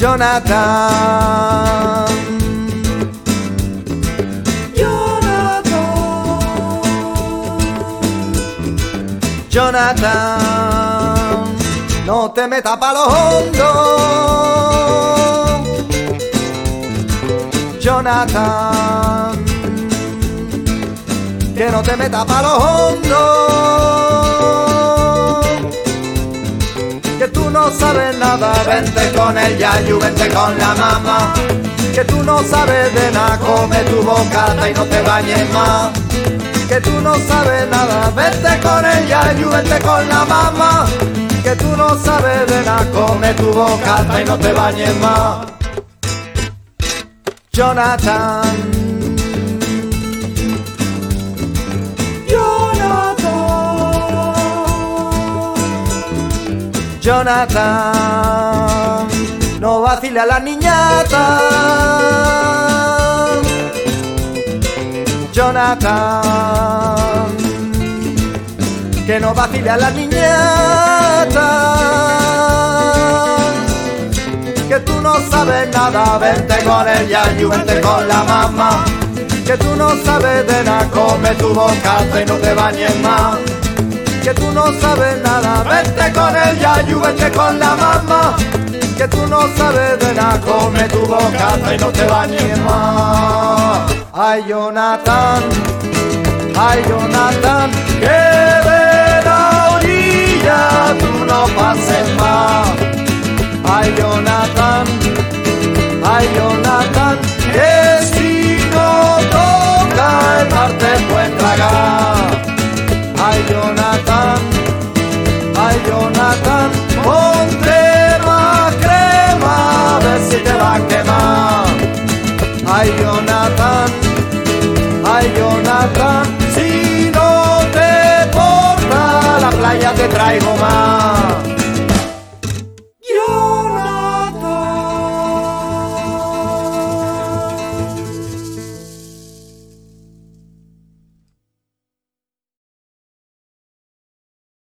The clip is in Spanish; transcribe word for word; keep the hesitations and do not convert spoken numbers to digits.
Jonathan, Jonathan, Jonathan, no te metas pa' lo hondo. Jonathan, que no te metas pa' lo hondo. Que tú no sabes nada, vente con el yayu, vente con la mamá. Que tú no sabes de nada, come tu bocata y no te bañes más. Que tú no sabes nada, vente con el yayu, vente con la mamá. Que tú no sabes de nada, come tu bocata y no te bañes más. Jonathan, Jonathan, no vacile a la niñata. Jonathan, que no vacile a la niñata. Que tú no sabes nada, vente con el yayu, vente con la mamá. Que tú no sabes de nada, come tu bocata y no te bañes más. Que tú no sabes nada, vente con el yayu, vente con la mamá. Que tú no sabes de nada, come tu bocata y no te bañes más. Ay, Jonathan, ay, Jonathan, que de la orilla tú no pases más. Ay, Jonathan, ay, Jonathan, que si no toca el mar te puedes tragar. Ay, Jonathan, ay, Jonathan, ponte más crema a ver si te va a quemar. Ay, Jonathan, ay, Jonathan, si no te portas la playa te traigo más.